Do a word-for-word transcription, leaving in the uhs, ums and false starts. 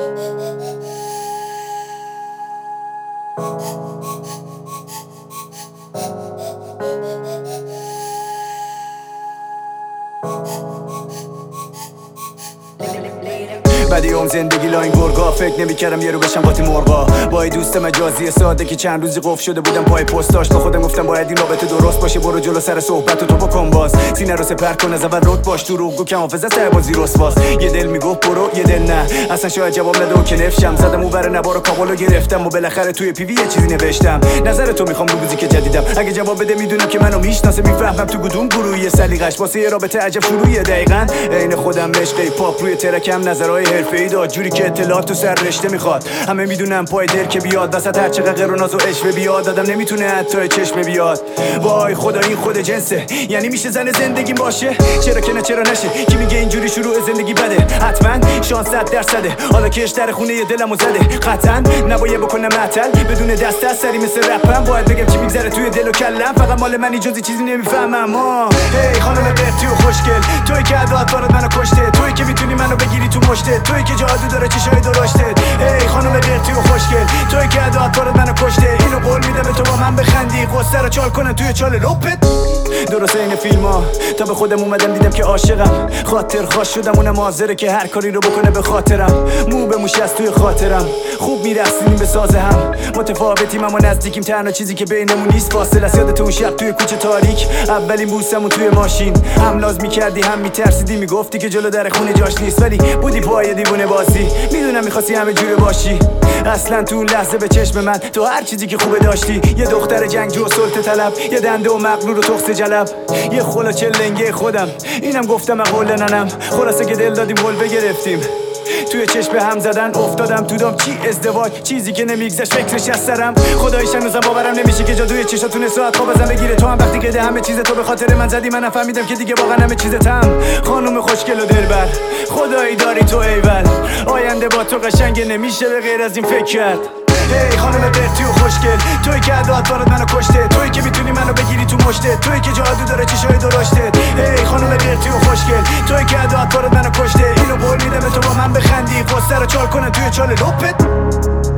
بدیوم زندگی لاین گرگا، فکر نمی‌کردم یه رو بشم قاطی مرغا. با دوست مجازی ساده که چند روزی قفل شده بودم پای پستاش، با خودم گفتم باید این رابطه درست باشه، برو جلو سر صحبت تو بکن باز، سینه رو سپر کن از اول رد باش، تو رو گو کم حافظه سر بازی رسواس. یه دل میگفت برو یه دل نه، اصلا شاید جواب نده و که نفشم زدم اون بر نوار کابلو گرفتم و بالاخره توی پیوی یه چیزی نوشتم. نظر تو میخوام رو موزیک جدیدم، اگه جواب بده میدونم که منو میشناسه، میفهمم تو کدوم گروهی سلیقش واسه یه رابطه عجب شروعیه. دقیقاً عین خودم عشق پاپ روی ترکم، نظرهای حرفه‌ای داد جوری که اطلاعات تو سر رشته میخواد. همه میدونم پای در که بیاد وسط هر چقدر غیر و ناز و عشوه بیاد، آدم نمیتونه حتی چشم بیاد. وای خدا این خود جنسه، یعنی میشه زن زندگیم باشه؟ چرا که نه چرا نشه؟ کی میگه اینجوری شروع زندگی بده؟ حتما شانس صد درصده، حالا که در خونه یه دلمو زده. قطعا نباید بکنم معطل بدون دست از سری مثل رپم، باید بگم چی میگذره توی دل و کلم، فقط مال من جزی چیزی نمیفهمم. آه هی خانم قرتی و خوشگل، توی که عدات بارد منو کشته، توی که میتونی منو بگیری تو مشته، توی که جادو داره چشای درشته. هی خانم قرتی و خوشگل، توی که عدات بارد منو کشته، اینو قول میدم به تو با من بخندی، قصه رو چال کنن توی چال لپت. درسته این فیلم ها تا به خودم اومدم دیدم که عاشقم، خاطر خواست شدم اونم حاضره که هر کاری رو بکنه به خاطرم. مو به موش از توی خاطرم، خوب میرقصیم به ساز هم، متفاوتیم اما نزدیکیم، تنها چیزی که بینمون نیست فاصله است. یادت اون شب توی کوچه تاریک، اولین بوسمون توی ماشین، هم لاز میکردی هم میترسیدی، میگفتی که جلو در خونه جاش نیست، ولی بودی پای دیوونه بازی، میدونم میخواستی همه جوره باشی. اصلا تو اون لحظه به چشم من تو هر چیزی که خوبه داشتی، یه دختر جنگجو و سلطه طلب، یه دنده و مغرور و تخس جلب، یه خلا چلنگه خودم، اینم گفتم اقول ننم، خلاصه که دل دادیم گل بگرفتیم، توی چشم هم زدن افتادم تو دام. چی ازدواج؟ چیزی که نمیگذشت فکرش از سرم، خداییش هنوزم باورم نمیشه که جادوی چشاتون ساعت خواب ازم بگیره. تو هم وقتی که ده همه چیز تو به خاطر من زدی، منم فهمیدم که دیگه واقعا همه چیزتم. خانم خوشگل و دلبر، خدایی داری تو ایول، آینده با تو قشنگ نمیشه به غیر از این فکر کرد. هی خانم قرتی و خوشگل، توی که عدات بارد منو کشته، توی که میتونی منو بگیری تو مشته، توی که جادو داره چشای درشته. هی خانم قرتی و خوشگل، توی که عدات بارد منو کشته، اینو قول میدم به تو با من بخندی، قصه رو چال کنن توی چال لپت.